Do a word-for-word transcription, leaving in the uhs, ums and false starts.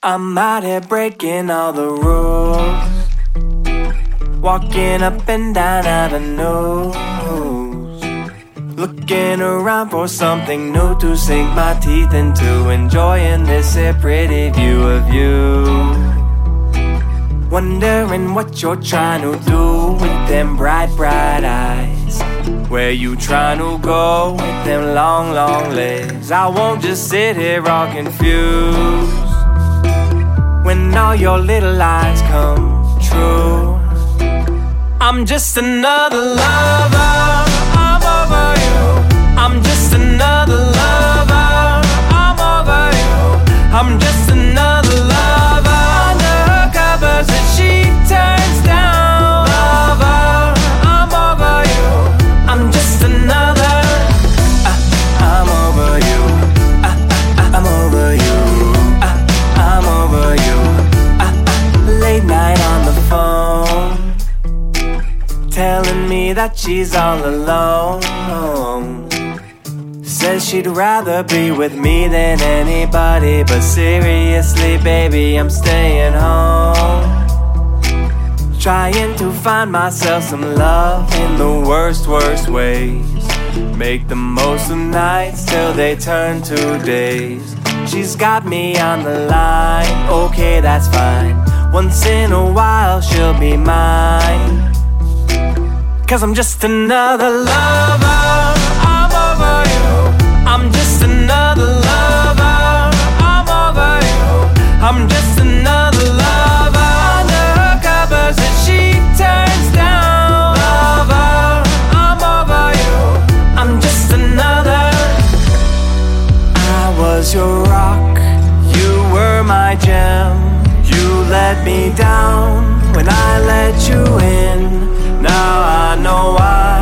I'm out here breaking all the rules, walking up and down avenues, looking around for something new to sink my teeth into, enjoying this here pretty view of you. Wondering what you're trying to do with them bright, bright eyes. Where you trying to go with them long, long legs? I won't just sit here all confused when all your little lies come true. I'm just another lover, I'm over you. I'm just another lover, I'm over you. I'm just another lover under her covers that she turns down. Lover, I'm over you. I'm just another, uh, I'm over you. uh, uh, I'm over you. uh, I'm over you. uh, uh, Late night on the phone, telling me that she's all alone. Says she'd rather be with me than anybody, but seriously, baby, I'm staying home. Trying to find myself some love in the worst, worst ways. Make the most of nights till they turn to days. She's got me on the line, okay, that's fine. Once in a while she'll be mine, 'cause I'm just another lover, I'm over you. I'm just another lover, I'm over you. I'm just another lover under her covers that she turns down. Lover, I'm over you. I'm just another. I was your rock, you were my gem. You let me down when I let you in. Now I know why